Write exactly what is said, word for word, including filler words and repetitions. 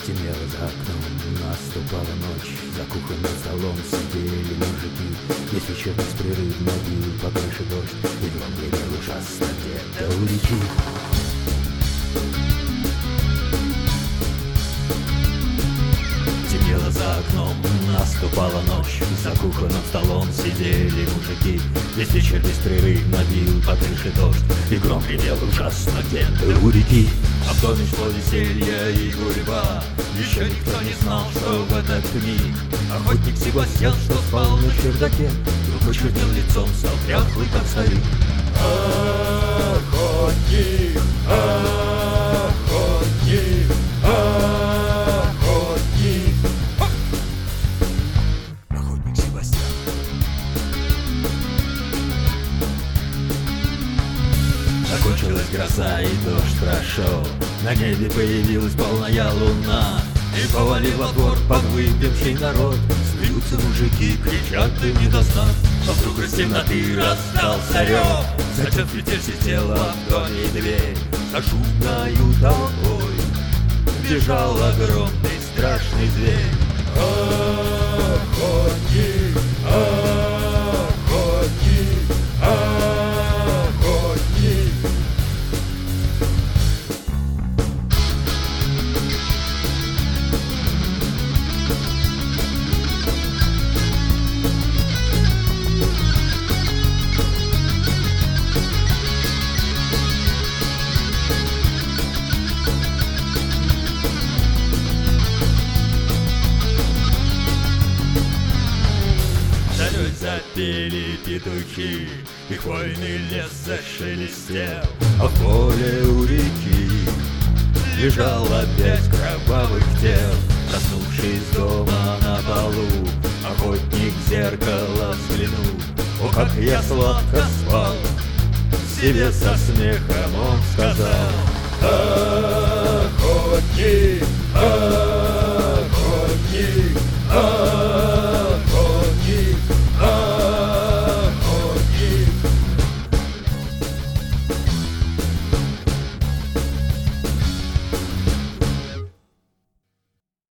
Темнело за окном, наступала ночь. За кухонным столом сидели мужики. Весь вечер беспрерывно бил по крыше дождь. И гром гремел ужасно где-то у реки. Темнело за окном, наступала ночь. За кухонным столом сидели мужики. Весь вечер беспрерывно бил по крыше дождь. И гром гремел ужасно где-то у реки. А в доме шло веселье и гурьба. Еще никто не знал, что в этот миг охотник Себастьян, что спал на чердаке, вдруг почернел лицом, стал дряхлый, как старик. Охотник, охотник, охотник, охотник Себастьян. Закончилась гроза и дождь прошел. На небе появилась полная луна. И повалил во двор подвыпивший народ. Смеются мужики, кричат им не до сна. Но вдруг из темноты раздался рев. Затем ветер сидела в доме дверь. За шумною толпой бежал огромный страшный зверь. Охотник, охотник, охотник. Запели петухи, и хвойный лес зашелестел. А в поле у реки лежал опять кровавых тел. Проснувшись дома на полу, охотник в зеркало взглянул. О, как я сладко спал, себе со смехом он сказал: